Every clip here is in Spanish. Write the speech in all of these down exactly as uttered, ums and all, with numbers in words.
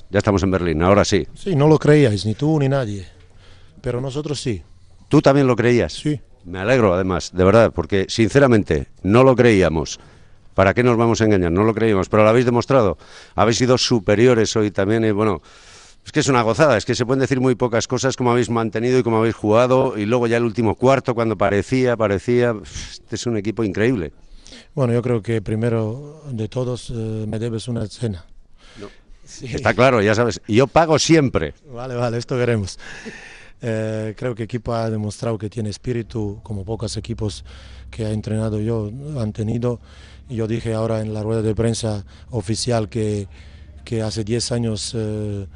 ya estamos en Berlín, ahora sí. Sí, no lo creíais, ni tú ni nadie, pero nosotros sí. ¿Tú también lo creías? Sí. Me alegro, además, de verdad, porque sinceramente no lo creíamos. ¿Para qué nos vamos a engañar? No lo creíamos, pero lo habéis demostrado. Habéis sido superiores hoy también y bueno, es que es una gozada, es que se pueden decir muy pocas cosas como habéis mantenido y como habéis jugado y luego ya el último cuarto cuando parecía, parecía, este es un equipo increíble. Bueno, yo creo que primero de todos eh, me debes una cena. No. Sí. Está claro, ya sabes, y yo pago siempre. Vale, vale, esto veremos. Eh, creo que el equipo ha demostrado que tiene espíritu, como pocos equipos que ha entrenado yo han tenido. Yo dije ahora en la rueda de prensa oficial que, que hace diez años eh,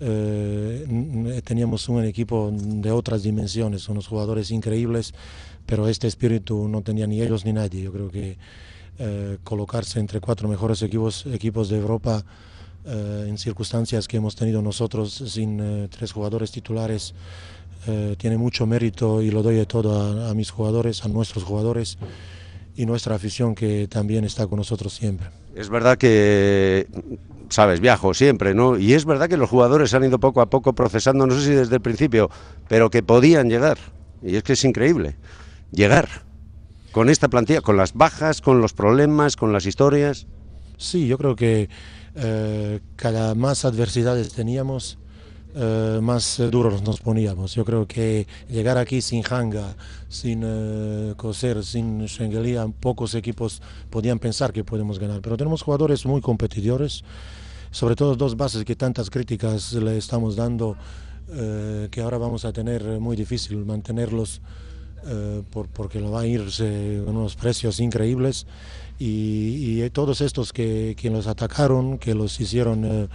eh, teníamos un equipo de otras dimensiones, unos jugadores increíbles, pero este espíritu no tenía ni ellos ni nadie. Yo creo que eh, colocarse entre cuatro mejores equipos, equipos de Europa eh, en circunstancias que hemos tenido nosotros sin eh, tres jugadores titulares eh, tiene mucho mérito y lo doy de todo a, a mis jugadores, a nuestros jugadores y nuestra afición que también está con nosotros siempre. Es verdad que, sabes, viajo siempre, ¿no? Y es verdad que los jugadores han ido poco a poco procesando, no sé si desde el principio, pero que podían llegar. Y es que es increíble, llegar con esta plantilla, con las bajas, con los problemas, con las historias. Sí, yo creo que eh, cada más adversidades teníamos, Uh, más uh, duros nos poníamos. Yo creo que llegar aquí sin Hanga, sin uh, Coser, sin Shengelia, pocos equipos podían pensar que podemos ganar. Pero tenemos jugadores muy competidores, sobre todo dos bases que tantas críticas le estamos dando, uh, que ahora vamos a tener muy difícil mantenerlos uh, por, porque lo va a irse con unos precios increíbles. Y, y todos estos que, que los atacaron, que los hicieron Uh,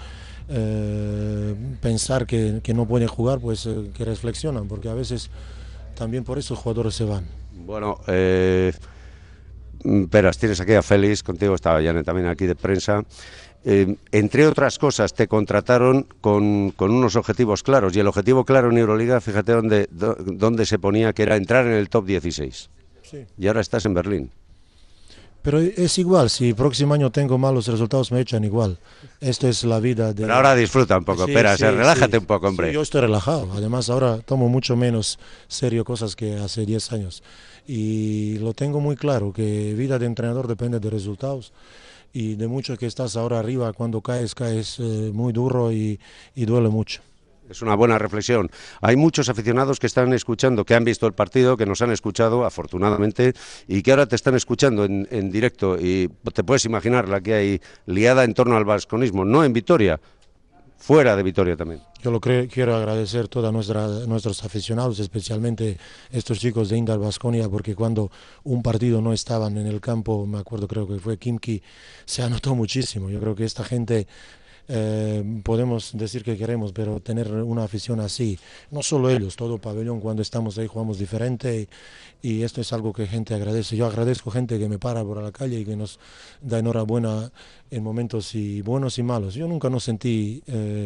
Eh, pensar que, que no pueden jugar, pues eh, que reflexionan, porque a veces también por eso los jugadores se van. Bueno, eh, Peras, tienes aquí a Félix, contigo estaba Janet también aquí de prensa. Eh, entre otras cosas, te contrataron con, con unos objetivos claros, y el objetivo claro en Euroliga, fíjate dónde, dónde se ponía, que era entrar en el top dieciséis. Sí. Y ahora estás en Berlín. Pero es igual, si el próximo año tengo malos resultados me echan igual. Esto es la vida. De... Pero ahora disfruta un poco, sí, Peras, sí, relájate sí, un poco, hombre. Sí, yo estoy relajado, además ahora tomo mucho menos serio cosas que hace diez años. Y lo tengo muy claro, que vida de entrenador depende de resultados. Y de mucho que estás ahora arriba, cuando caes, caes eh, muy duro y, y duele mucho. Es una buena reflexión. Hay muchos aficionados que están escuchando, que han visto el partido, que nos han escuchado, afortunadamente, y que ahora te están escuchando en, en directo. Y te puedes imaginar la que hay liada en torno al vasconismo, no en Vitoria, fuera de Vitoria también. Yo lo creo, quiero agradecer a todos nuestra, nuestros aficionados, especialmente estos chicos de Indal Baskonia, porque cuando un partido no estaban en el campo, me acuerdo, creo que fue Kimki, se anotó muchísimo. Yo creo que esta gente... Eh, podemos decir que queremos, pero tener una afición así, no solo ellos, todo el pabellón, cuando estamos ahí jugamos diferente y, y esto es algo que gente agradece. Yo agradezco gente que me para por la calle y que nos da enhorabuena en momentos y buenos y malos. Yo nunca nos sentí eh,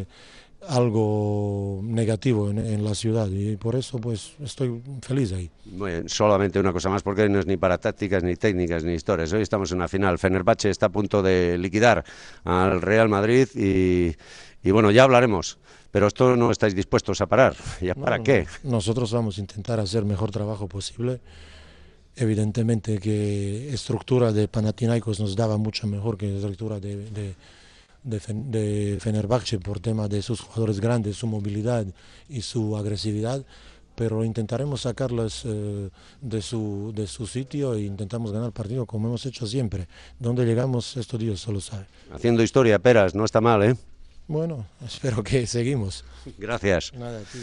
algo negativo en, en la ciudad y por eso pues estoy feliz ahí. Muy bien, solamente una cosa más, porque hoy no es ni para tácticas, ni técnicas, ni historias. Hoy estamos en una final. Fenerbahce está a punto de liquidar al Real Madrid y, y bueno, ya hablaremos. Pero esto no estáis dispuestos a parar. ¿Ya no, para no, qué? Nosotros vamos a intentar hacer el mejor trabajo posible. Evidentemente que estructura de Panathinaikos nos daba mucho mejor que estructura de... de De, de Fenerbahce por tema de sus jugadores grandes, su movilidad y su agresividad, pero intentaremos sacarlos eh, de, su, de su sitio e intentamos ganar el partido como hemos hecho siempre. Donde llegamos, esto Dios solo sabe. Haciendo historia, Peras, no está mal, ¿eh? Bueno, espero que seguimos. Gracias. Nada, tío.